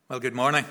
Well, good morning.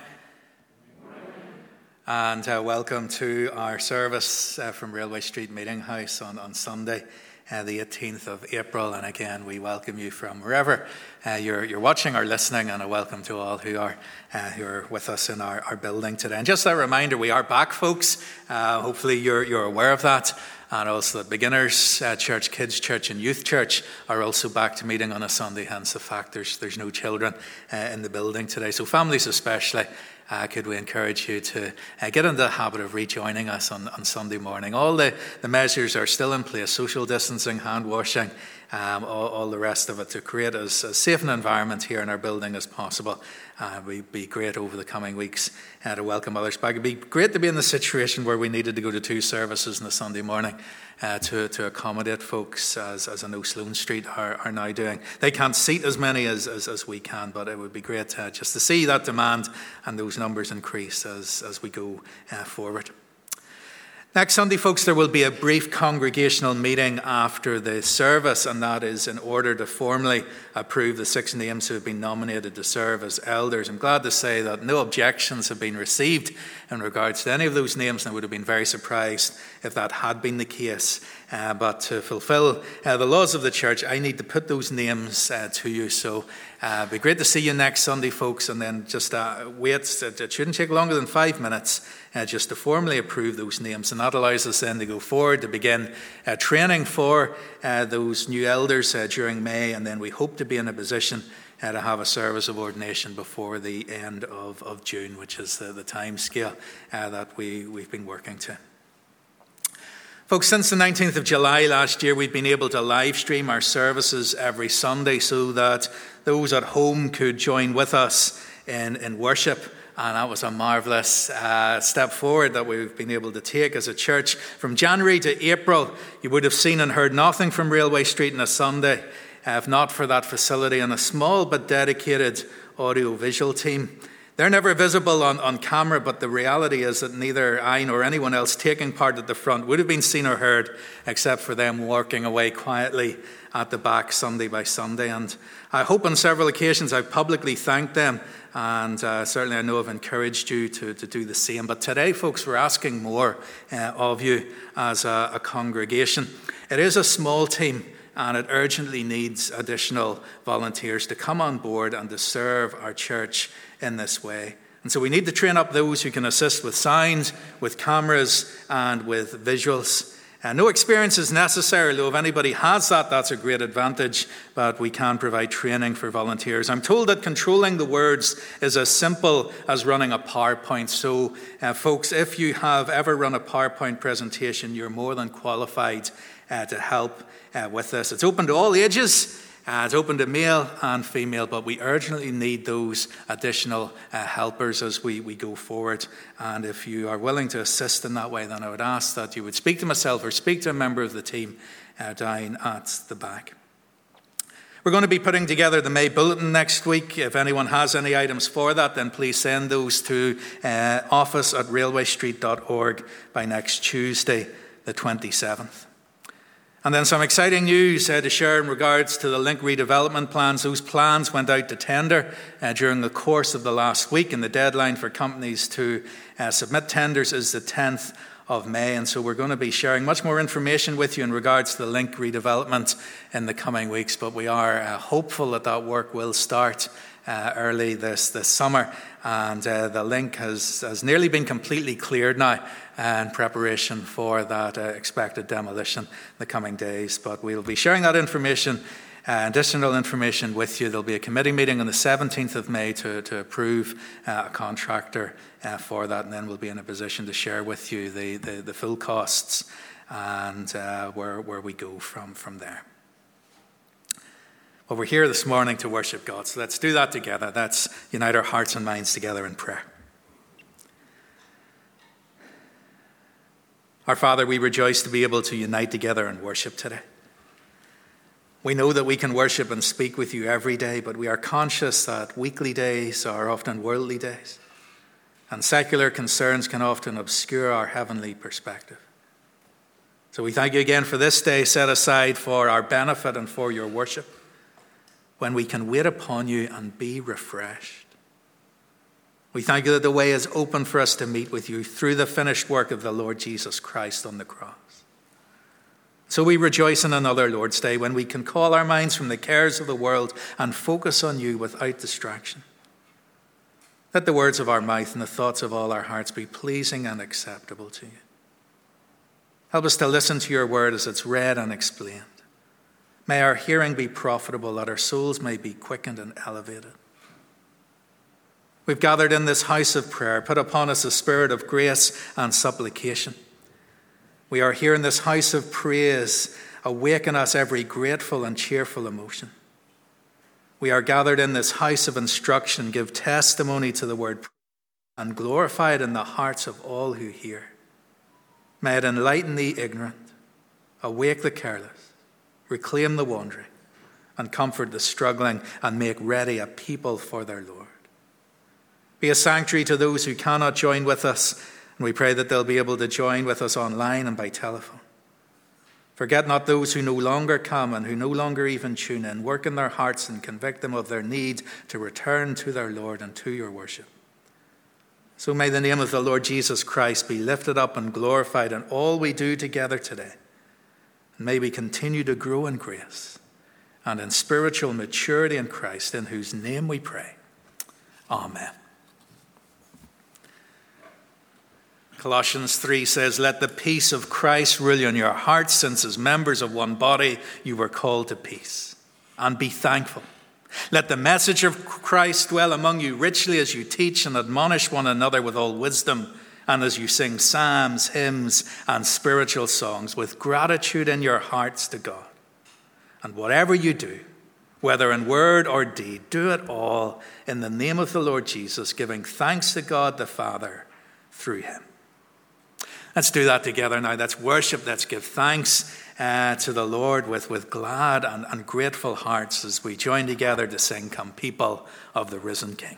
And welcome to our service from Railway Street Meeting House on Sunday, the 18th of April. And again, we welcome you from wherever you're watching or listening, and a welcome to all who are with us in our building today. And just a reminder, we are back, folks. Hopefully you're aware of that. And also the Beginners Church, Kids Church and Youth Church are also back to meeting on a Sunday, hence the fact there's no children in the building today. So families especially, could we encourage you to get into the habit of rejoining us on Sunday morning. All the measures are still in place: social distancing, hand washing, all the rest of it, to create as safe an environment here in our building as possible. It would be great over the coming weeks to welcome others back. It would be great to be in the situation where we needed to go to 2 services on a Sunday morning to accommodate folks, as I know Sloane Street are now doing. They can't seat as many as we can, but it would be great just to see that demand and those numbers increase as we go forward. Next Sunday, folks, there will be a brief congregational meeting after the service, and that is in order to formally approve the 6 names who have been nominated to serve as elders. I'm glad to say that no objections have been received in regards to any of those names, and I would have been very surprised if that had been the case. But to fulfill the laws of the church, I need to put those names to you. So it'd be great to see you next Sunday, folks, and then just wait. It shouldn't take longer than 5 minutes just to formally approve those names. And that allows us then to go forward to begin training for those new elders during May, and then we hope to be in a position to have a service of ordination before the end of June, which is the time scale that we've been working to. Folks, since the 19th of July last year, we've been able to live stream our services every Sunday so that those at home could join with us in worship. And that was a marvellous step forward that we've been able to take as a church. From January to April, you would have seen and heard nothing from Railway Street on a Sunday, if not for that facility and a small but dedicated audio-visual team. They're never visible on camera, but the reality is that neither I nor anyone else taking part at the front would have been seen or heard except for them working away quietly at the back Sunday by Sunday. And I hope on several occasions I've publicly thanked them, and certainly I know I've encouraged you to do the same. But today, folks, we're asking more of you as a congregation. It is a small team, and it urgently needs additional volunteers to come on board and to serve our church in this way. And so we need to train up those who can assist with sound, with cameras, and with visuals. No experience is necessary, though if anybody has that, that's a great advantage, but we can provide training for volunteers. I'm told that controlling the words is as simple as running a PowerPoint. So, folks, if you have ever run a PowerPoint presentation, you're more than qualified to help with this. It's open to all ages. It's open to male and female, but we urgently need those additional helpers as we go forward. And if you are willing to assist in that way, then I would ask that you would speak to myself or speak to a member of the team down at the back. We're going to be putting together the May Bulletin next week. If anyone has any items for that, then please send those to office@railwaystreet.org by next Tuesday, the 27th. And then some exciting news to share in regards to the Link redevelopment plans. Those plans went out to tender during the course of the last week, and the deadline for companies to submit tenders is the 10th of May. And so we're going to be sharing much more information with you in regards to the Link redevelopment in the coming weeks. But we are hopeful that work will start early this summer. And the Link has nearly been completely cleared now in preparation for that expected demolition in the coming days. But we'll be sharing that information, additional information with you. There'll be a committee meeting on the 17th of May to approve a contractor for that, and then we'll be in a position to share with you the full costs and where we go from there. Well, we're here this morning to worship God, so let's do that together. Let's unite our hearts and minds together in prayer. Our Father, we rejoice to be able to unite together and worship today. We know that we can worship and speak with you every day, but we are conscious that weekly days are often worldly days, and secular concerns can often obscure our heavenly perspective. So we thank you again for this day set aside for our benefit and for your worship, when we can wait upon you and be refreshed. We thank you that the way is open for us to meet with you through the finished work of the Lord Jesus Christ on the cross. So we rejoice in another Lord's Day when we can call our minds from the cares of the world and focus on you without distraction. Let the words of our mouth and the thoughts of all our hearts be pleasing and acceptable to you. Help us to listen to your word as it's read and explained. May our hearing be profitable, that our souls may be quickened and elevated. We've gathered in this house of prayer. Put upon us a spirit of grace and supplication. We are here in this house of praise. Awaken us every grateful and cheerful emotion. We are gathered in this house of instruction. Give testimony to the word and glorify it in the hearts of all who hear. May it enlighten the ignorant, awake the careless, reclaim the wandering, and comfort the struggling, and make ready a people for their Lord. Be a sanctuary to those who cannot join with us, and we pray that they'll be able to join with us online and by telephone. Forget not those who no longer come and who no longer even tune in. Work in their hearts and convict them of their need to return to their Lord and to your worship. So may the name of the Lord Jesus Christ be lifted up and glorified in all we do together today. And may we continue to grow in grace and in spiritual maturity in Christ, in whose name we pray. Amen. Colossians 3 says, "Let the peace of Christ rule in your hearts, since as members of one body you were called to peace. And be thankful. Let the message of Christ dwell among you richly as you teach and admonish one another with all wisdom, and as you sing psalms, hymns, and spiritual songs with gratitude in your hearts to God. And whatever you do, whether in word or deed, do it all in the name of the Lord Jesus, giving thanks to God the Father through him." Let's do that together now. Let's worship. Let's give thanks to the Lord with glad and grateful hearts as we join together to sing, "Come People of the Risen King."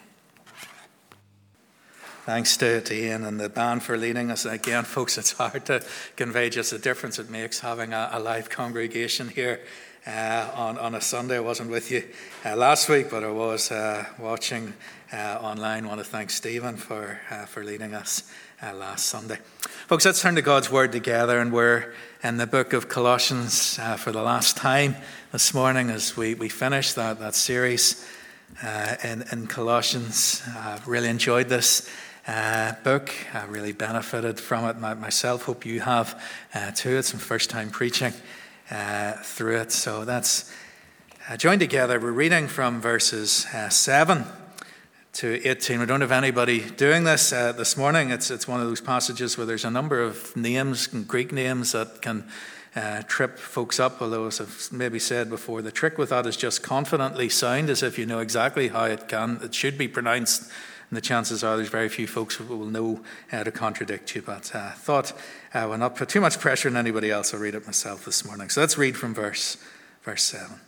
Thanks to Ian and the band for leading us. Again, folks, it's hard to convey just the difference it makes having a live congregation here on a Sunday. I wasn't with you last week, but I was watching online. I want to thank Stephen for leading us last Sunday. Folks, let's turn to God's Word together, and we're in the book of Colossians for the last time this morning as we finish that series in Colossians. I've really enjoyed this book. I really benefited from it myself. Hope you have too. It's my first time preaching through it. So that's join together. We're reading from verses 7 to 18. We don't have anybody doing this this morning. It's one of those passages where there's a number of names, Greek names, that can trip folks up. Although, as I've maybe said before, the trick with that is just confidently sound as if you know exactly how it should be pronounced. And the chances are there's very few folks who will know to contradict you. But I thought I will not put too much pressure on anybody else. I'll read it myself this morning. So let's read from verse 7.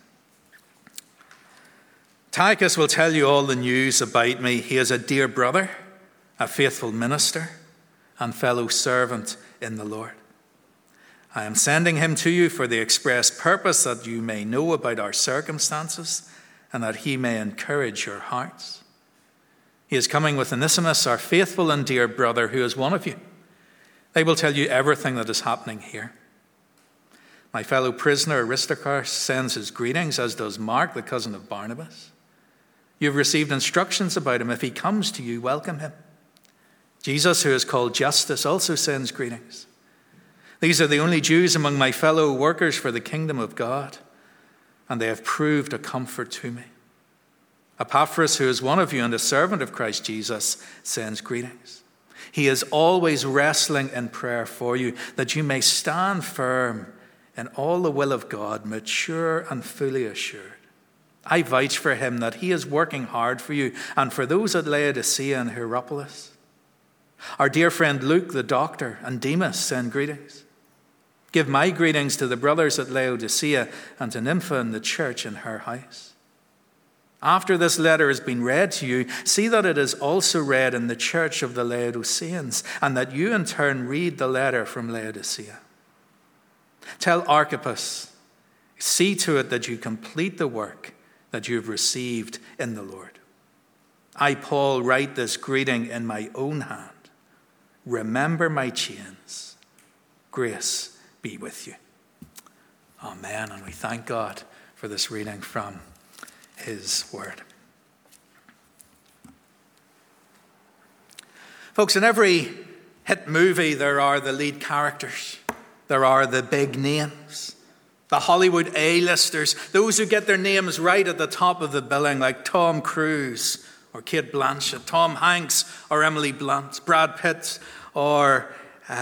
"Tychus will tell you all the news about me. He is a dear brother, a faithful minister, and fellow servant in the Lord. I am sending him to you for the express purpose that you may know about our circumstances and that he may encourage your hearts. He is coming with Onesimus, our faithful and dear brother, who is one of you. They will tell you everything that is happening here. My fellow prisoner Aristarchus sends his greetings, as does Mark, the cousin of Barnabas. You have received instructions about him. If he comes to you, welcome him. Jesus, who is called Justus, also sends greetings. These are the only Jews among my fellow workers for the kingdom of God, and they have proved a comfort to me. Epaphras, who is one of you and a servant of Christ Jesus, sends greetings. He is always wrestling in prayer for you, that you may stand firm in all the will of God, mature and fully assured. I vouch for him that he is working hard for you and for those at Laodicea and Hierapolis. Our dear friend Luke, the doctor, and Demas send greetings. Give my greetings to the brothers at Laodicea and to Nympha and the church in her house. After this letter has been read to you, see that it is also read in the church of the Laodiceans, and that you in turn read the letter from Laodicea. Tell Archippus, see to it that you complete the work that you have received in the Lord. I, Paul, write this greeting in my own hand. Remember my chains. Grace be with you. Amen. And we thank God for this reading from his word. Folks, in every hit movie, there are the lead characters. There are the big names. The Hollywood A-listers, those who get their names right at the top of the billing, like Tom Cruise or Kate Blanchett, Tom Hanks or Emily Blunt, Brad Pitt or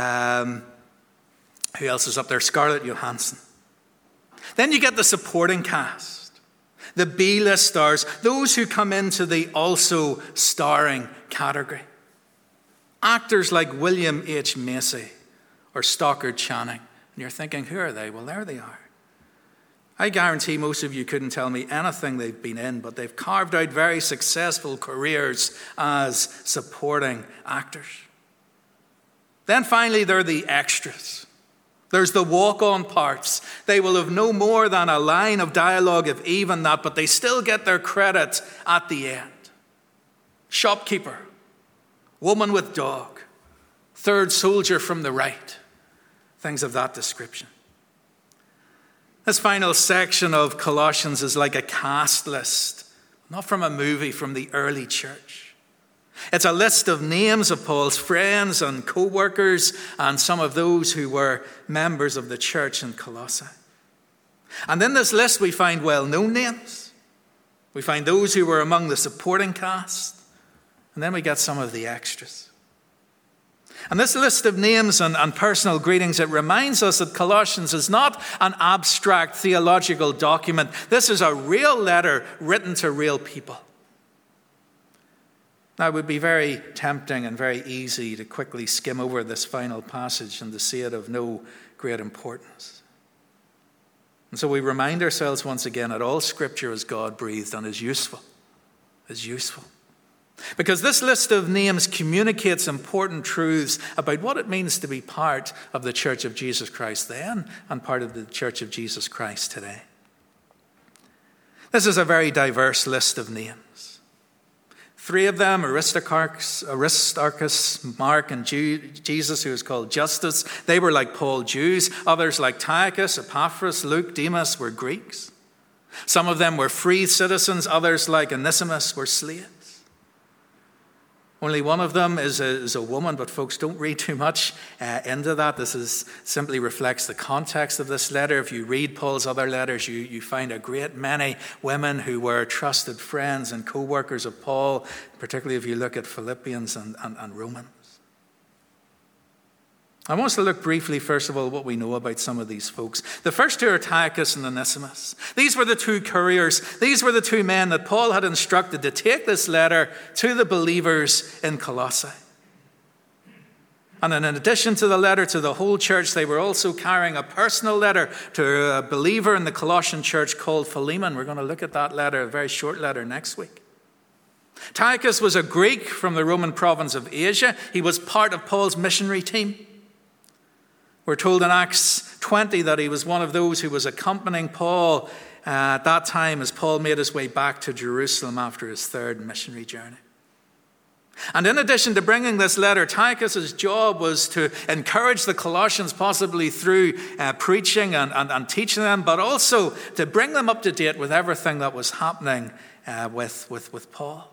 who else is up there? Scarlett Johansson. Then you get the supporting cast, the B-list stars, those who come into the also starring category. Actors like William H. Macy or Stockard Channing. And you're thinking, who are they? Well, there they are. I guarantee most of you couldn't tell me anything they've been in, but they've carved out very successful careers as supporting actors. Then finally, there are the extras. There's the walk-on parts. They will have no more than a line of dialogue, if even that, but they still get their credit at the end. Shopkeeper, woman with dog, third soldier from the right, things of that description. This final section of Colossians is like a cast list, not from a movie, from the early church. It's a list of names of Paul's friends and co-workers and some of those who were members of the church in Colossae. And in this list we find well-known names. We find those who were among the supporting cast. And then we get some of the extras. And this list of names and personal greetings, it reminds us that Colossians is not an abstract theological document. This is a real letter written to real people. Now, it would be very tempting and very easy to quickly skim over this final passage and to see it of no great importance. And so we remind ourselves once again that all Scripture is God-breathed and is useful. Because this list of names communicates important truths about what it means to be part of the Church of Jesus Christ then and part of the Church of Jesus Christ today. This is a very diverse list of names. Three of them, Aristarchus, Mark, and Jesus, who is called Justus, they were like Paul, Jews. Others like Tychus, Epaphras, Luke, Demas were Greeks. Some of them were free citizens. Others like Onesimus were slaves. Only one of them is a woman, but folks, don't read too much into that. This simply reflects the context of this letter. If you read Paul's other letters, you find a great many women who were trusted friends and co-workers of Paul, particularly if you look at Philippians and Romans. I want us to look briefly, first of all, what we know about some of these folks. The first two are Tychus and Onesimus. These were the two couriers. These were the two men that Paul had instructed to take this letter to the believers in Colossae. And in addition to the letter to the whole church, they were also carrying a personal letter to a believer in the Colossian church called Philemon. We're going to look at that letter, a very short letter, next week. Tychus was a Greek from the Roman province of Asia. He was part of Paul's missionary team. We're told in Acts 20 that he was one of those who was accompanying Paul at that time as Paul made his way back to Jerusalem after his third missionary journey. And in addition to bringing this letter, Tychus' job was to encourage the Colossians, possibly through preaching and teaching them, but also to bring them up to date with everything that was happening with Paul.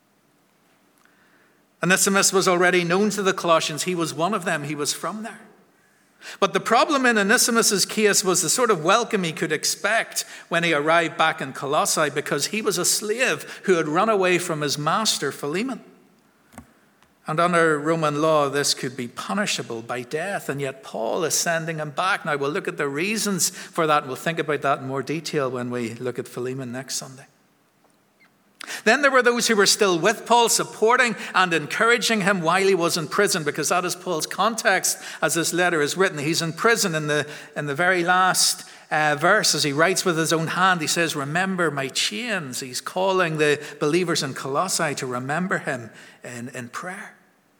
Onesimus was already known to the Colossians. He was one of them. He was from there. But the problem in Onesimus' case was the sort of welcome he could expect when he arrived back in Colossae, because he was a slave who had run away from his master, Philemon. And under Roman law, this could be punishable by death, and yet Paul is sending him back. Now, we'll look at the reasons for that, and we'll think about that in more detail when we look at Philemon next Sunday. Then there were those who were still with Paul, supporting and encouraging him while he was in prison, because that is Paul's context as this letter is written. He's in prison in the very last verse, as he writes with his own hand. He says, "Remember my chains." He's calling the believers in Colossae to remember him in prayer.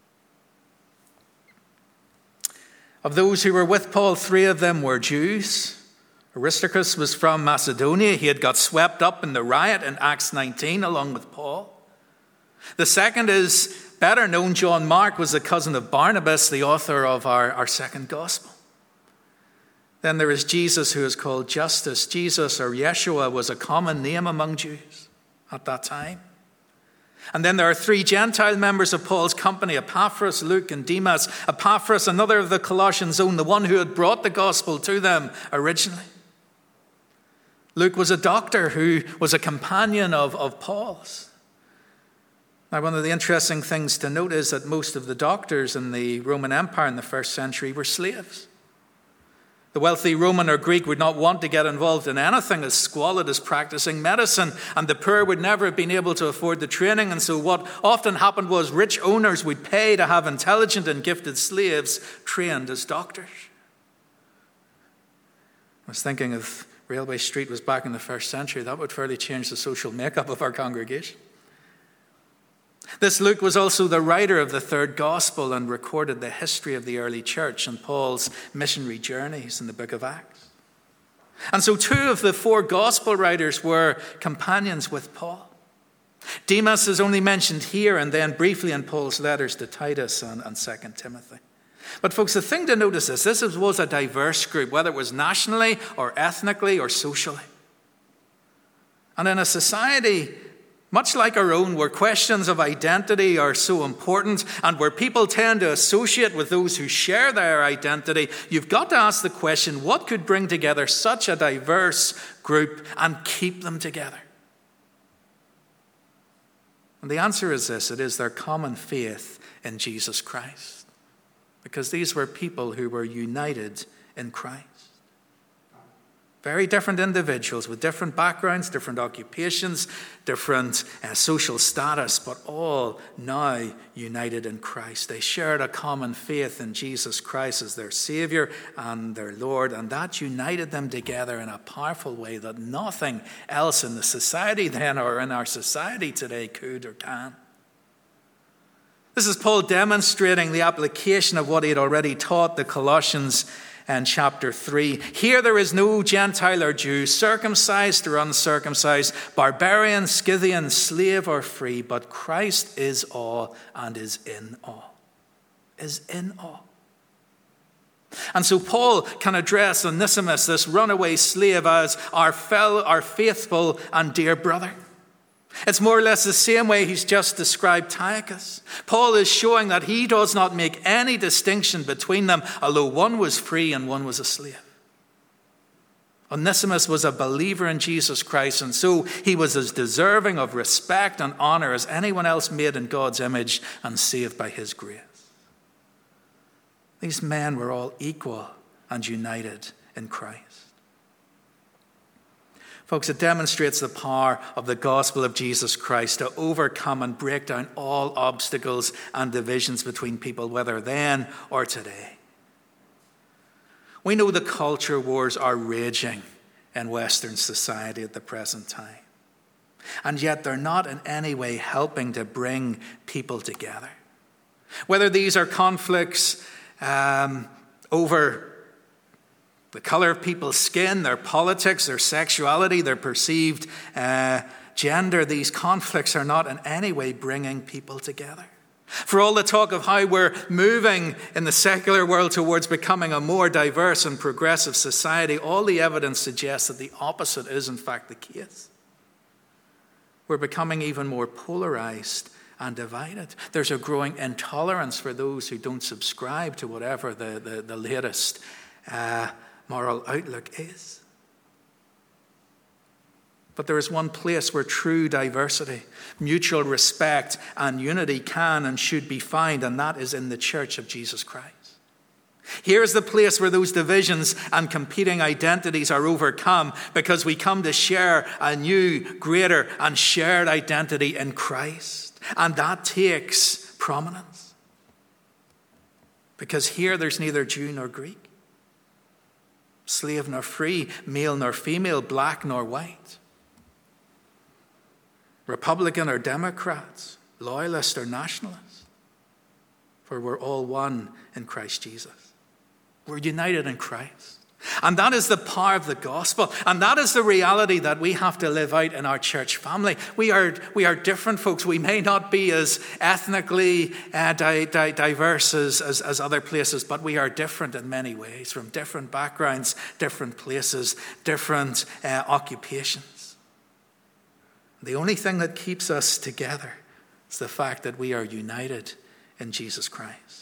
Of those who were with Paul, 3 of them were Jews. Aristarchus was from Macedonia. He had got swept up in the riot in Acts 19 along with Paul. The second is better known. John Mark was the cousin of Barnabas, the author of our second gospel. Then there is Jesus, who is called Justus. Jesus, or Yeshua, was a common name among Jews at that time. And then there are three Gentile members of Paul's company, Epaphras, Luke, and Demas. Epaphras, another of the Colossians' own, the one who had brought the gospel to them originally. Luke was a doctor who was a companion of Paul's. Now, one of the interesting things to note is that most of the doctors in the Roman Empire in the first century were slaves. The wealthy Roman or Greek would not want to get involved in anything as squalid as practicing medicine, and the poor would never have been able to afford the training. And so what often happened was rich owners would pay to have intelligent and gifted slaves trained as doctors. I was thinking if Railway Street was back in the first century, that would fairly change the social makeup of our congregation. This Luke was also the writer of the third gospel and recorded the history of the early church and Paul's missionary journeys in the book of Acts. And so two of the four gospel writers were companions with Paul. Demas is only mentioned here and then briefly in Paul's letters to Titus and 2 Timothy. But folks, the thing to notice is this was a diverse group, whether it was nationally or ethnically or socially. And in a society much like our own, where questions of identity are so important and where people tend to associate with those who share their identity, you've got to ask the question, what could bring together such a diverse group and keep them together? And the answer is this: it is their common faith in Jesus Christ. Because these were people who were united in Christ. Very different individuals with different backgrounds, different occupations, different social status, but all now united in Christ. They shared a common faith in Jesus Christ as their Savior and their Lord, and that united them together in a powerful way that nothing else in the society then or in our society today could or can. This is Paul demonstrating the application of what he had already taught the Colossians in chapter 3. Here there is no Gentile or Jew, circumcised or uncircumcised, barbarian, Scythian, slave or free, but Christ is all and is in all. Is in all. And so Paul can address Onesimus, this runaway slave, as our faithful and dear brother. It's more or less the same way he's just described Tychicus. Paul is showing that he does not make any distinction between them, although one was free and one was a slave. Onesimus was a believer in Jesus Christ, and so he was as deserving of respect and honor as anyone else made in God's image and saved by his grace. These men were all equal and united in Christ. Folks, it demonstrates the power of the gospel of Jesus Christ to overcome and break down all obstacles and divisions between people, whether then or today. We know the culture wars are raging in Western society at the present time. And yet they're not in any way helping to bring people together. Whether these are conflicts over the color of people's skin, their politics, their sexuality, their perceived gender, these conflicts are not in any way bringing people together. For all the talk of how we're moving in the secular world towards becoming a more diverse and progressive society, all the evidence suggests that the opposite is in fact the case. We're becoming even more polarized and divided. There's a growing intolerance for those who don't subscribe to whatever the latest moral outlook is. But there is one place where true diversity, mutual respect, and unity can and should be found, and that is in the church of Jesus Christ. Here is the place where those divisions and competing identities are overcome because we come to share a new, greater, and shared identity in Christ. And that takes prominence. Because here there's neither Jew nor Greek, slave nor free, male nor female, black nor white, Republican or Democrats, loyalist or nationalist. For we're all one in Christ Jesus. We're united in Christ. And that is the power of the gospel. And that is the reality that we have to live out in our church family. We are different folks. We may not be as ethnically diverse as other places, but we are different in many ways, from different backgrounds, different places, different occupations. The only thing that keeps us together is the fact that we are united in Jesus Christ.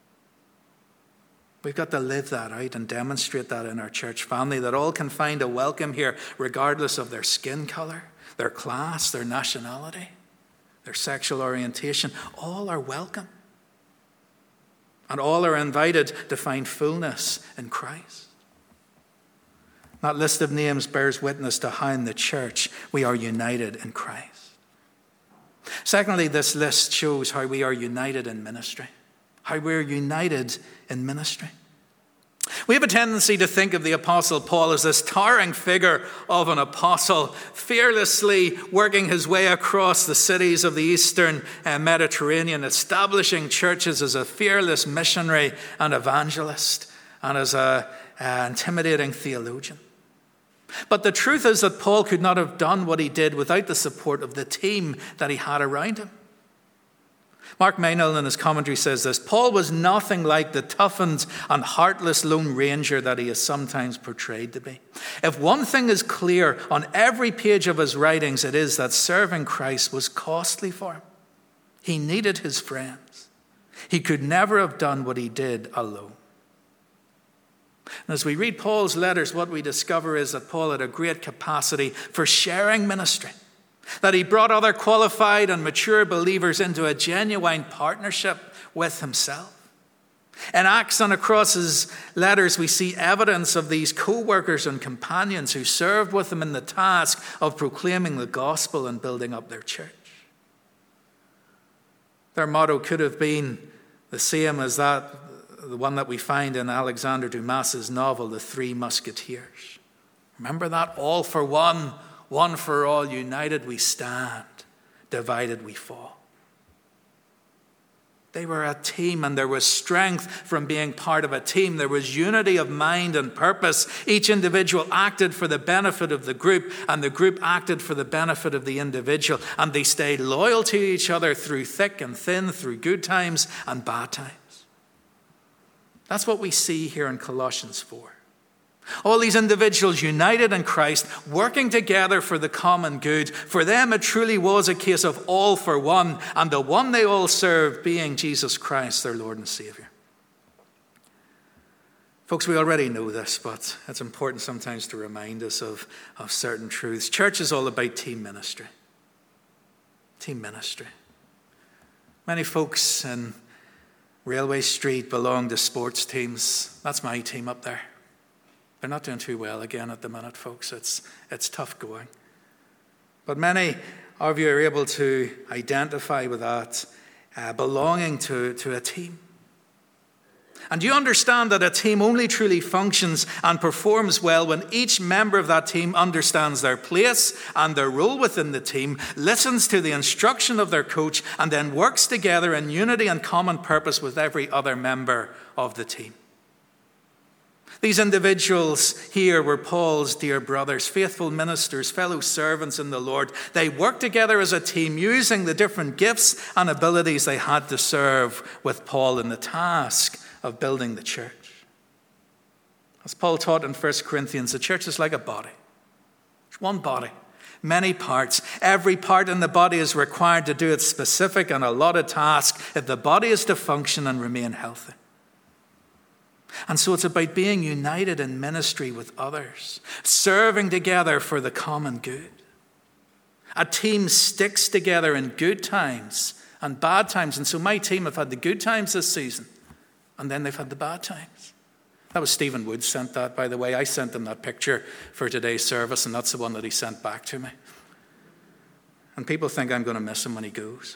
We've got to live that out and demonstrate that in our church family, that all can find a welcome here regardless of their skin color, their class, their nationality, their sexual orientation. All are welcome. And all are invited to find fullness in Christ. That list of names bears witness to how in the church we are united in Christ. Secondly, this list shows how we are united in ministry. How we're united in ministry. We have a tendency to think of the Apostle Paul as this towering figure of an apostle, fearlessly working his way across the cities of the Eastern Mediterranean, establishing churches as a fearless missionary and evangelist, and as an intimidating theologian. But the truth is that Paul could not have done what he did without the support of the team that he had around him. Mark Meynell in his commentary says this: Paul was nothing like the toughened and heartless Lone Ranger that he is sometimes portrayed to be. If one thing is clear on every page of his writings, it is that serving Christ was costly for him. He needed his friends. He could never have done what he did alone. And as we read Paul's letters, what we discover is that Paul had a great capacity for sharing ministry. That he brought other qualified and mature believers into a genuine partnership with himself. In Acts and across his letters, we see evidence of these co-workers and companions who served with him in the task of proclaiming the gospel and building up their church. Their motto could have been the same as the one that we find in Alexander Dumas's novel, The Three Musketeers. Remember that? All for one. One for all, united we stand, divided we fall. They were a team, and there was strength from being part of a team. There was unity of mind and purpose. Each individual acted for the benefit of the group, and the group acted for the benefit of the individual. And they stayed loyal to each other through thick and thin, through good times and bad times. That's what we see here in Colossians 4. All these individuals united in Christ, working together for the common good. For them, it truly was a case of all for one, and the one they all served being Jesus Christ, their Lord and Savior. Folks, we already know this, but it's important sometimes to remind us of certain truths. Church is all about team ministry. Team ministry. Many folks in Railway Street belong to sports teams. That's my team up there. They're not doing too well again at the minute, folks. It's tough going. But many of you are able to identify with that, belonging to a team. And you understand that a team only truly functions and performs well when each member of that team understands their place and their role within the team, listens to the instruction of their coach, and then works together in unity and common purpose with every other member of the team. These individuals here were Paul's dear brothers, faithful ministers, fellow servants in the Lord. They worked together as a team, using the different gifts and abilities they had to serve with Paul in the task of building the church. As Paul taught in 1 Corinthians, the church is like a body. It's one body, many parts. Every part in the body is required to do its specific and allotted task if the body is to function and remain healthy. And so it's about being united in ministry with others, serving together for the common good. A team sticks together in good times and bad times. And so my team have had the good times this season, and then they've had the bad times. That was Stephen Woods sent that, by the way. I sent him that picture for today's service, and that's the one that he sent back to me. And people think I'm going to miss him when he goes.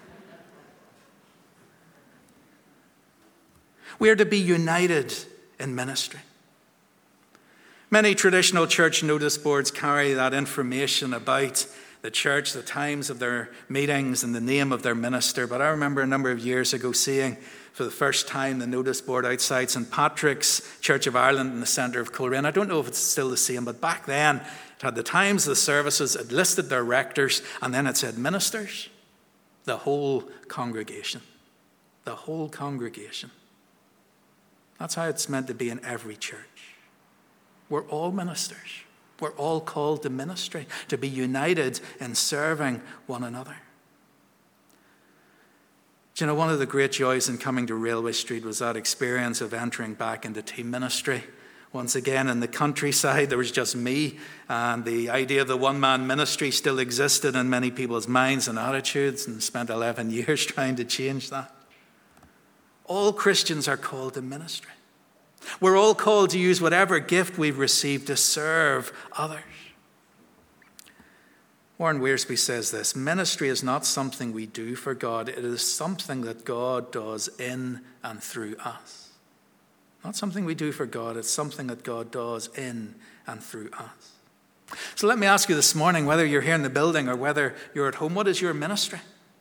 We are to be united in ministry. Many traditional church notice boards carry that information about the church, the times of their meetings, and the name of their minister. But I remember a number of years ago seeing for the first time the notice board outside St. Patrick's Church of Ireland in the centre of Coleraine. I don't know if it's still the same, but back then it had the times of the services, it listed their rectors, and then it said ministers. The whole congregation. The whole congregation. That's how it's meant to be in every church. We're all ministers. We're all called to ministry, to be united in serving one another. Do you know, one of the great joys in coming to Railway Street was that experience of entering back into team ministry. Once again, in the countryside, there was just me, and the idea of the one-man ministry still existed in many people's minds and attitudes, and spent 11 years trying to change that. All Christians are called to ministry. We're all called to use whatever gift we've received to serve others. Warren Wiersbe says this: ministry is not something we do for God, it is something that God does in and through us. Not something we do for God, it's something that God does in and through us. So let me ask you this morning, whether you're here in the building or whether you're at home, what is your ministry?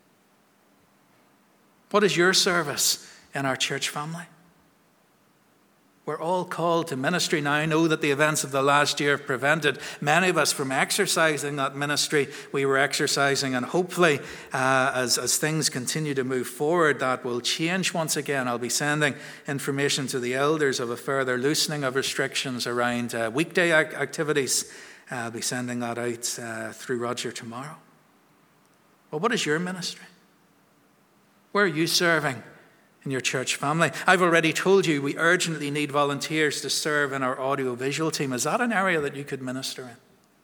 What is your service in our church family? We're all called to ministry. Now, I know that the events of the last year have prevented many of us from exercising that ministry we were exercising, and hopefully as things continue to move forward, that will change once again. I'll be sending information to the elders of a further loosening of restrictions around weekday activities. I'll be sending that out through Roger tomorrow. Well, what is your ministry? Where are you serving in your church family? I've already told you we urgently need volunteers to serve in our audio-visual team. Is that an area that you could minister in?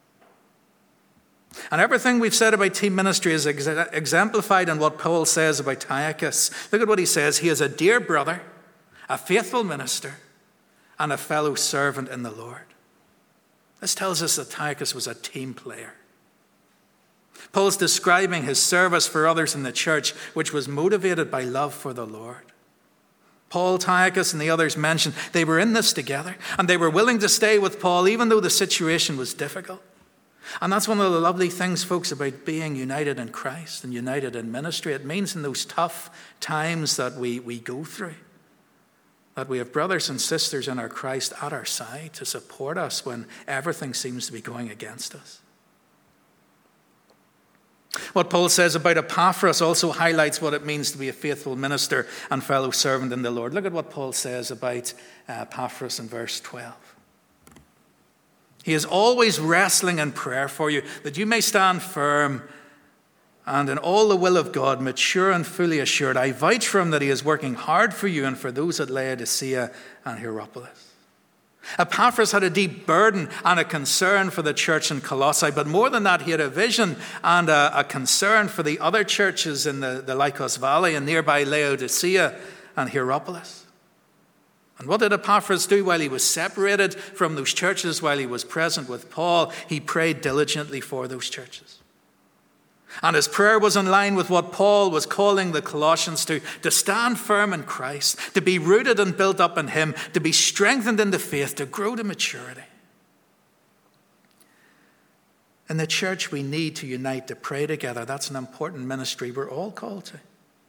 And everything we've said about team ministry is exemplified in what Paul says about Tychicus. Look at what he says. He is a dear brother, a faithful minister, and a fellow servant in the Lord. This tells us that Tychicus was a team player. Paul's describing his service for others in the church, which was motivated by love for the Lord. Paul, Tychicus, and the others mentioned, they were in this together, and they were willing to stay with Paul even though the situation was difficult. And that's one of the lovely things, folks, about being united in Christ and united in ministry. It means in those tough times that we go through, that we have brothers and sisters in our Christ at our side to support us when everything seems to be going against us. What Paul says about Epaphras also highlights what it means to be a faithful minister and fellow servant in the Lord. Look at what Paul says about Epaphras in verse 12. He is always wrestling in prayer for you, that you may stand firm and in all the will of God, mature and fully assured. I vouch for him that he is working hard for you and for those at Laodicea and Hierapolis. Epaphras had a deep burden and a concern for the church in Colossae, but more than that, he had a vision and a concern for the other churches in the Lycos Valley and nearby Laodicea and Hierapolis. And what did Epaphras do while he was separated from those churches, while he was present with Paul? He prayed diligently for those churches. And his prayer was in line with what Paul was calling the Colossians to stand firm in Christ, to be rooted and built up in him, to be strengthened in the faith, to grow to maturity. In the church, we need to unite, to pray together. That's an important ministry we're all called to.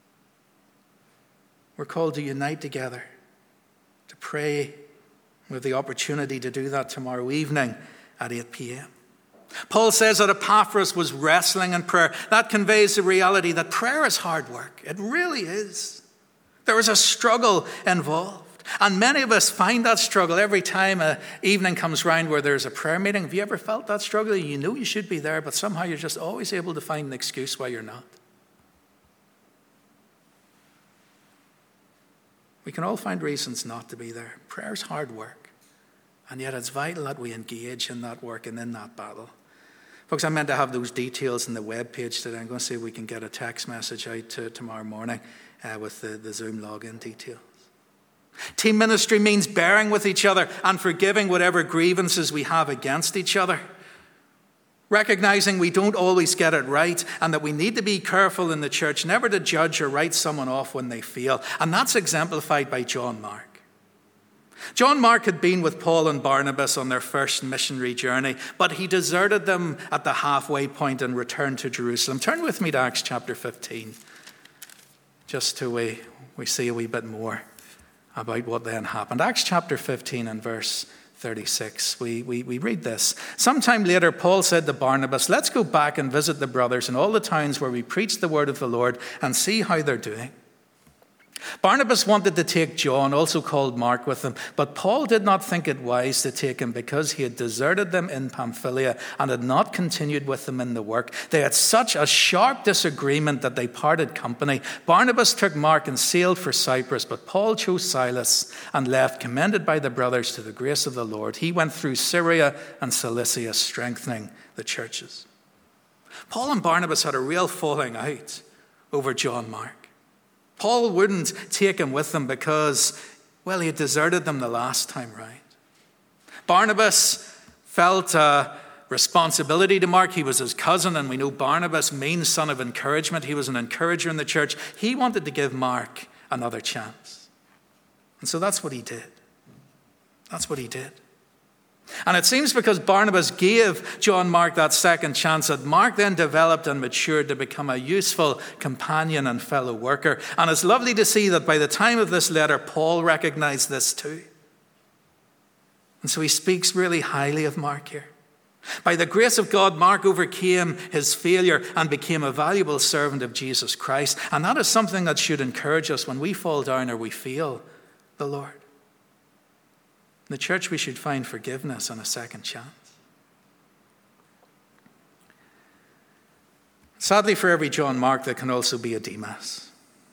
We're called to unite together, to pray. We have the opportunity to do that tomorrow evening at 8 p.m. Paul says that Epaphras was wrestling in prayer. That conveys the reality that prayer is hard work. It really is. There is a struggle involved. And many of us find that struggle every time an evening comes round where there's a prayer meeting. Have you ever felt that struggle? You know you should be there, but somehow you're just always able to find an excuse why you're not. We can all find reasons not to be there. Prayer is hard work. And yet it's vital that we engage in that work and in that battle. Folks, I meant to have those details in the webpage today. I'm going to see if we can get a text message out tomorrow morning with the Zoom login details. Team ministry means bearing with each other and forgiving whatever grievances we have against each other. Recognizing we don't always get it right and that we need to be careful in the church never to judge or write someone off when they fail. And that's exemplified by John Mark. John Mark had been with Paul and Barnabas on their first missionary journey, but he deserted them at the halfway point and returned to Jerusalem. Turn with me to Acts chapter 15, just till we see a wee bit more about what then happened. Acts chapter 15 and verse 36, we read this. Sometime later, Paul said to Barnabas, "Let's go back and visit the brothers in all the towns where we preach the word of the Lord and see how they're doing." Barnabas wanted to take John, also called Mark, with him, but Paul did not think it wise to take him because he had deserted them in Pamphylia and had not continued with them in the work. They had such a sharp disagreement that they parted company. Barnabas took Mark and sailed for Cyprus, but Paul chose Silas and left, commended by the brothers to the grace of the Lord. He went through Syria and Cilicia, strengthening the churches. Paul and Barnabas had a real falling out over John Mark. Paul wouldn't take him with them because, well, he had deserted them the last time round. Barnabas felt a responsibility to Mark. He was his cousin, and we know Barnabas means son of encouragement. He was an encourager in the church. He wanted to give Mark another chance. And so that's what he did. That's what he did. And it seems because Barnabas gave John Mark that second chance that Mark then developed and matured to become a useful companion and fellow worker. And it's lovely to see that by the time of this letter, Paul recognized this too. And so he speaks really highly of Mark here. By the grace of God, Mark overcame his failure and became a valuable servant of Jesus Christ. And that is something that should encourage us when we fall down or we fail the Lord. In the church, we should find forgiveness and a second chance. Sadly, for every John Mark, there can also be a Demas.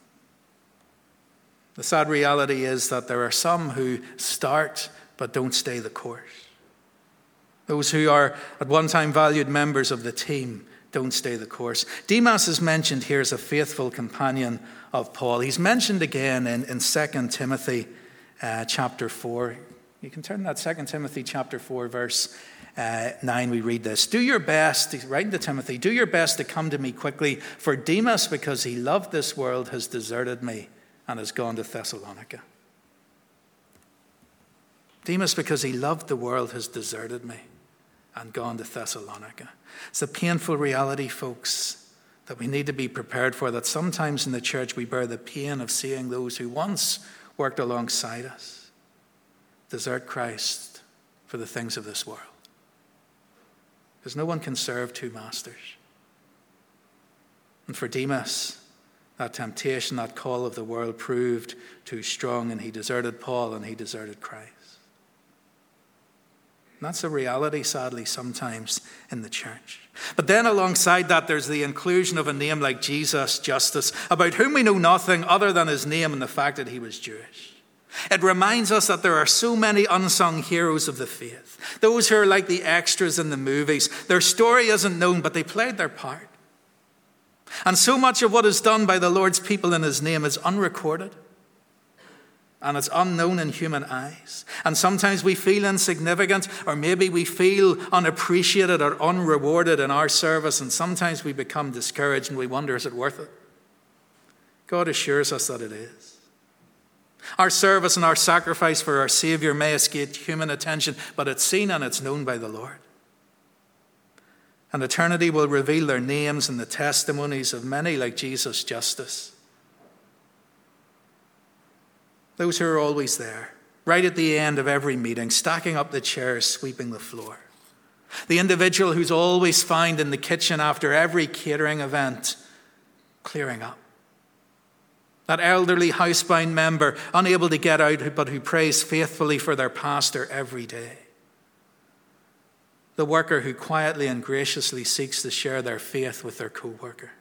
The sad reality is that there are some who start but don't stay the course. Those who are at one time valued members of the team don't stay the course. Demas is mentioned here as a faithful companion of Paul. He's mentioned again in 2 Timothy chapter 4. You can turn that 2 Timothy chapter 4, verse 9. We read this. Do your best, writing to Timothy, do your best to come to me quickly, for Demas, because he loved this world, has deserted me and has gone to Thessalonica. Demas, because he loved the world, has deserted me and gone to Thessalonica. It's a painful reality, folks, that we need to be prepared for, that sometimes in the church we bear the pain of seeing those who once worked alongside us desert Christ for the things of this world. Because no one can serve two masters. And for Demas, that temptation, that call of the world proved too strong, and he deserted Paul and he deserted Christ. And that's a reality, sadly, sometimes in the church. But then alongside that, there's the inclusion of a name like Jesus, Justus, about whom we know nothing other than his name and the fact that he was Jewish. It reminds us that there are so many unsung heroes of the faith. Those who are like the extras in the movies. Their story isn't known, but they played their part. And so much of what is done by the Lord's people in his name is unrecorded. And it's unknown in human eyes. And sometimes we feel insignificant, or maybe we feel unappreciated or unrewarded in our service. And sometimes we become discouraged and we wonder, is it worth it? God assures us that it is. Our service and our sacrifice for our Savior may escape human attention, but it's seen and it's known by the Lord. And eternity will reveal their names and the testimonies of many like Jesus, Justus. Those who are always there, right at the end of every meeting, stacking up the chairs, sweeping the floor. The individual who's always found in the kitchen after every catering event, clearing up. That elderly housebound member, unable to get out, but who prays faithfully for their pastor every day. The worker who quietly and graciously seeks to share their faith with their co-worker.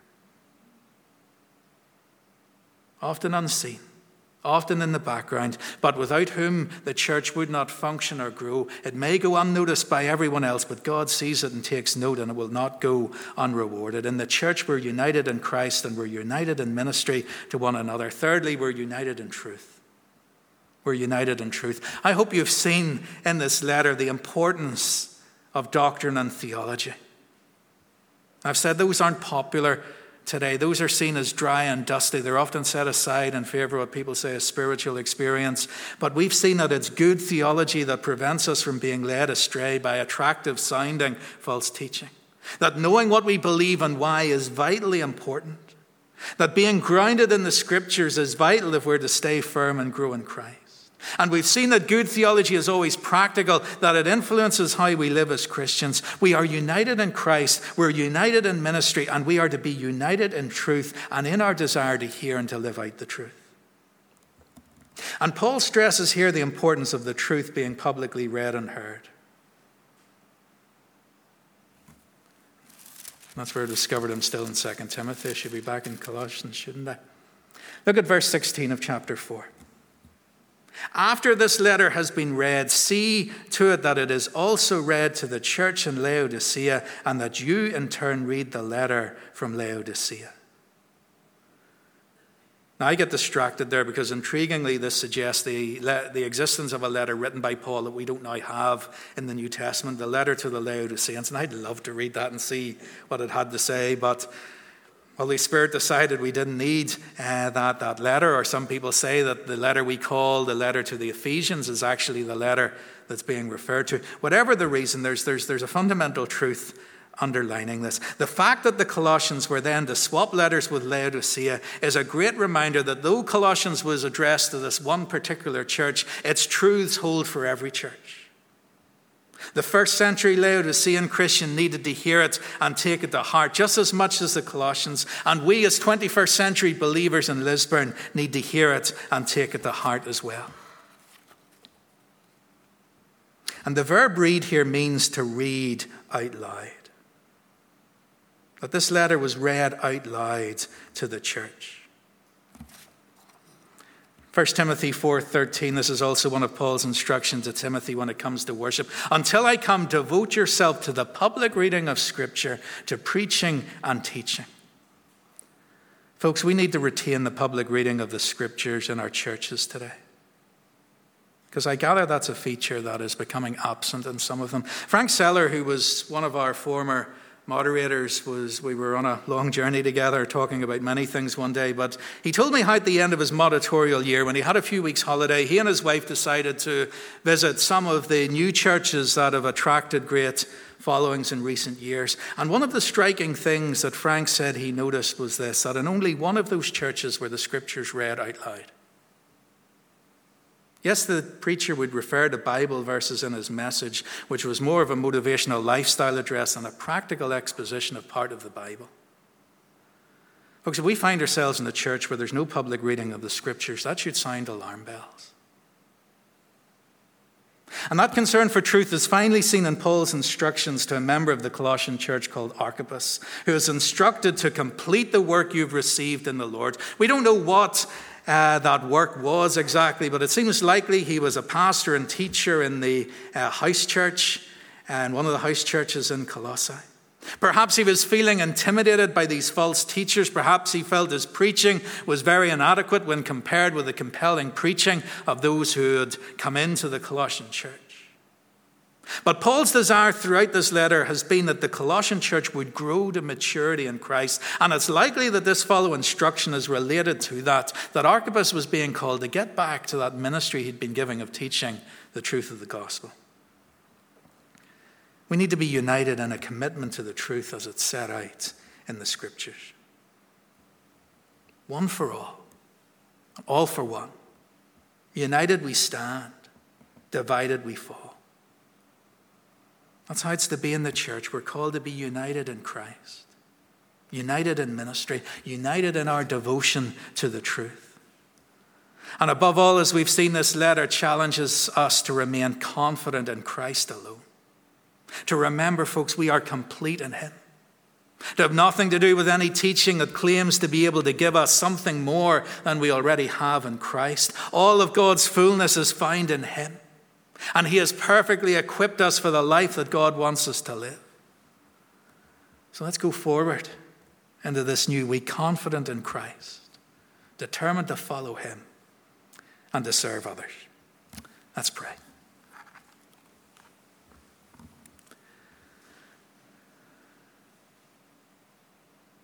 Often unseen, often in the background, but without whom the church would not function or grow. It may go unnoticed by everyone else, but God sees it and takes note, and it will not go unrewarded. In the church, we're united in Christ, and we're united in ministry to one another. Thirdly, we're united in truth. We're united in truth. I hope you've seen in this letter the importance of doctrine and theology. I've said those aren't popular today. Those are seen as dry and dusty. They're often set aside in favor of what people say is spiritual experience. But we've seen that it's good theology that prevents us from being led astray by attractive sounding false teaching. That knowing what we believe and why is vitally important. That being grounded in the scriptures is vital if we're to stay firm and grow in Christ. And we've seen that good theology is always practical, that it influences how we live as Christians. We are united in Christ, we're united in ministry, and we are to be united in truth and in our desire to hear and to live out the truth. And Paul stresses here the importance of the truth being publicly read and heard. That's where I discovered him still in 2 Timothy. I should be back in Colossians, shouldn't I? Look at verse 16 of chapter 4. After this letter has been read, see to it that it is also read to the church in Laodicea, and that you in turn read the letter from Laodicea. Now I get distracted there because intriguingly this suggests the existence of a letter written by Paul that we don't now have in the New Testament, the letter to the Laodiceans. And I'd love to read that and see what it had to say, but Holy Spirit decided we didn't need that letter, or some people say that the letter we call the letter to the Ephesians is actually the letter that's being referred to. Whatever the reason, there's a fundamental truth underlining this. The fact that the Colossians were then to swap letters with Laodicea is a great reminder that though Colossians was addressed to this one particular church, its truths hold for every church. The first century Laodicean Christian needed to hear it and take it to heart just as much as the Colossians. And we as 21st century believers in Lisburn need to hear it and take it to heart as well. And the verb read here means to read out loud. That this letter was read out loud to the church. 1 Timothy 4:13, this is also one of Paul's instructions to Timothy when it comes to worship. Until I come, devote yourself to the public reading of Scripture, to preaching and teaching. Folks, we need to retain the public reading of the Scriptures in our churches today. Because I gather that's a feature that is becoming absent in some of them. Frank Seller, who was one of our former moderators, we were on a long journey together talking about many things one day, but he told me how at the end of his monitorial year, when he had a few weeks holiday, he and his wife decided to visit some of the new churches that have attracted great followings in recent years. And one of the striking things that Frank said he noticed was this, that in only one of those churches were the Scriptures read out loud. Yes, the preacher would refer to Bible verses in his message, which was more of a motivational lifestyle address than a practical exposition of part of the Bible. Folks, if we find ourselves in a church where there's no public reading of the Scriptures, that should sound alarm bells. And that concern for truth is finally seen in Paul's instructions to a member of the Colossian church called Archippus, who is instructed to complete the work you've received in the Lord. We don't know what that work was exactly, but it seems likely he was a pastor and teacher in the house church, and one of the house churches in Colossae. Perhaps he was feeling intimidated by these false teachers. Perhaps he felt his preaching was very inadequate when compared with the compelling preaching of those who had come into the Colossian church. But Paul's desire throughout this letter has been that the Colossian church would grow to maturity in Christ. And it's likely that this follow instruction is related to that Archippus was being called to get back to that ministry he'd been giving of teaching the truth of the gospel. We need to be united in a commitment to the truth as it's set out in the Scriptures. One for all for one. United we stand, divided we fall. That's how it's to be in the church. We're called to be united in Christ, united in ministry, united in our devotion to the truth. And above all, as we've seen, this letter challenges us to remain confident in Christ alone. To remember, folks, we are complete in Him. To have nothing to do with any teaching that claims to be able to give us something more than we already have in Christ. All of God's fullness is found in Him. And He has perfectly equipped us for the life that God wants us to live. So let's go forward into this new week, confident in Christ, determined to follow Him and to serve others. Let's pray.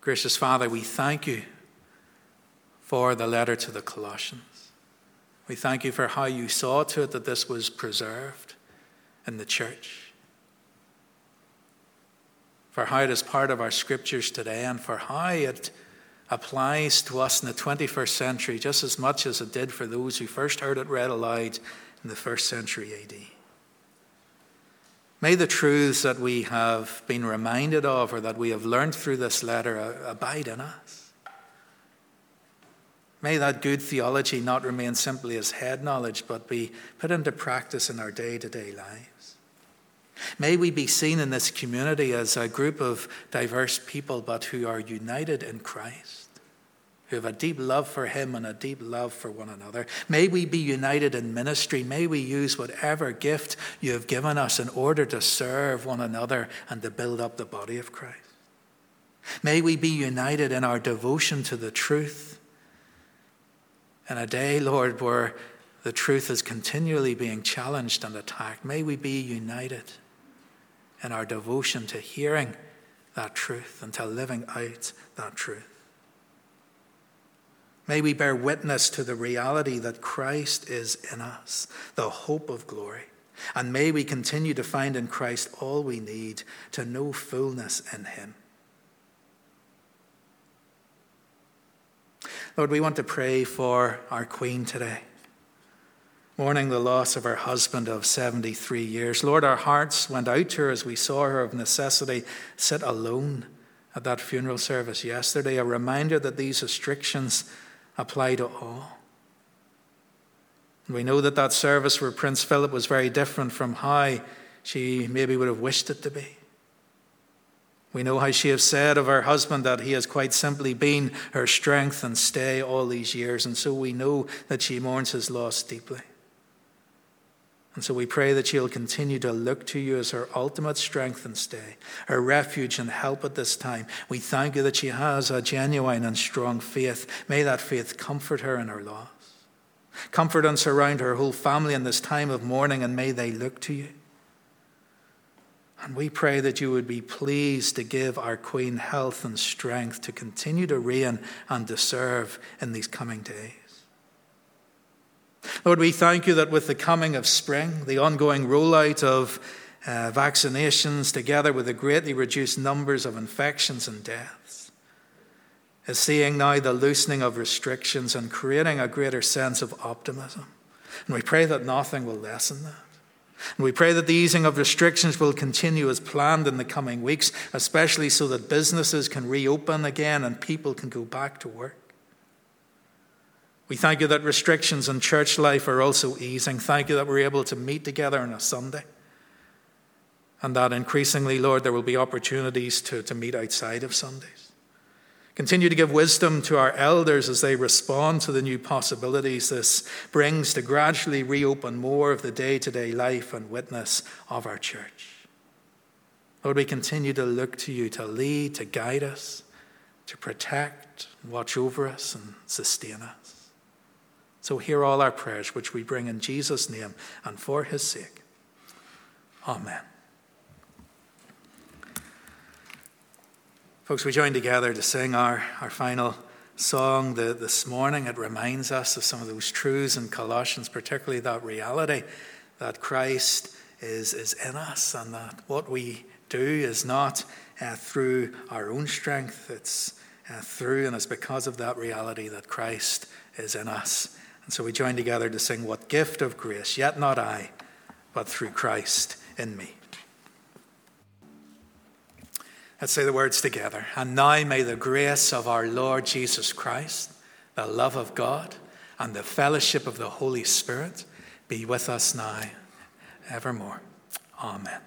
Gracious Father, we thank you for the letter to the Colossians. We thank you for how you saw to it that this was preserved in the church, for how it is part of our scriptures today, and for how it applies to us in the 21st century just as much as it did for those who first heard it read aloud in the 1st century AD. May the truths that we have been reminded of or that we have learned through this letter abide in us. May that good theology not remain simply as head knowledge, but be put into practice in our day-to-day lives. May we be seen in this community as a group of diverse people, but who are united in Christ, who have a deep love for him and a deep love for one another. May we be united in ministry. May we use whatever gift you have given us in order to serve one another and to build up the body of Christ. May we be united in our devotion to the truth. In a day, Lord, where the truth is continually being challenged and attacked, may we be united in our devotion to hearing that truth and to living out that truth. May we bear witness to the reality that Christ is in us, the hope of glory. And may we continue to find in Christ all we need to know fullness in him. Lord, we want to pray for our Queen today, mourning the loss of her husband of 73 years. Lord, our hearts went out to her as we saw her of necessity sit alone at that funeral service yesterday, a reminder that these restrictions apply to all. And we know that that service for Prince Philip was very different from how she maybe would have wished it to be. We know how she has said of her husband that he has quite simply been her strength and stay all these years, and so we know that she mourns his loss deeply. And so we pray that she'll continue to look to you as her ultimate strength and stay, her refuge and help at this time. We thank you that she has a genuine and strong faith. May that faith comfort her in her loss. Comfort and surround her whole family in this time of mourning, and may they look to you. And we pray that you would be pleased to give our Queen health and strength to continue to reign and to serve in these coming days. Lord, we thank you that with the coming of spring, the ongoing rollout of vaccinations together with the greatly reduced numbers of infections and deaths, is seeing now the loosening of restrictions and creating a greater sense of optimism. And we pray that nothing will lessen that. And we pray that the easing of restrictions will continue as planned in the coming weeks, especially so that businesses can reopen again and people can go back to work. We thank you that restrictions on church life are also easing. Thank you that we're able to meet together on a Sunday. And that increasingly, Lord, there will be opportunities to meet outside of Sundays. Continue to give wisdom to our elders as they respond to the new possibilities this brings to gradually reopen more of the day-to-day life and witness of our church. Lord, we continue to look to you to lead, to guide us, to protect, watch over us, and sustain us. So hear all our prayers, which we bring in Jesus' name and for his sake. Amen. Folks, we join together to sing our final song this morning. It reminds us of some of those truths in Colossians, particularly that reality that Christ is in us and that what we do is not through our own strength. It's through and it's because of that reality that Christ is in us. And so we join together to sing, "What gift of grace, yet not I, but through Christ in me." Let's say the words together. And now may the grace of our Lord Jesus Christ, the love of God, and the fellowship of the Holy Spirit be with us now, evermore. Amen.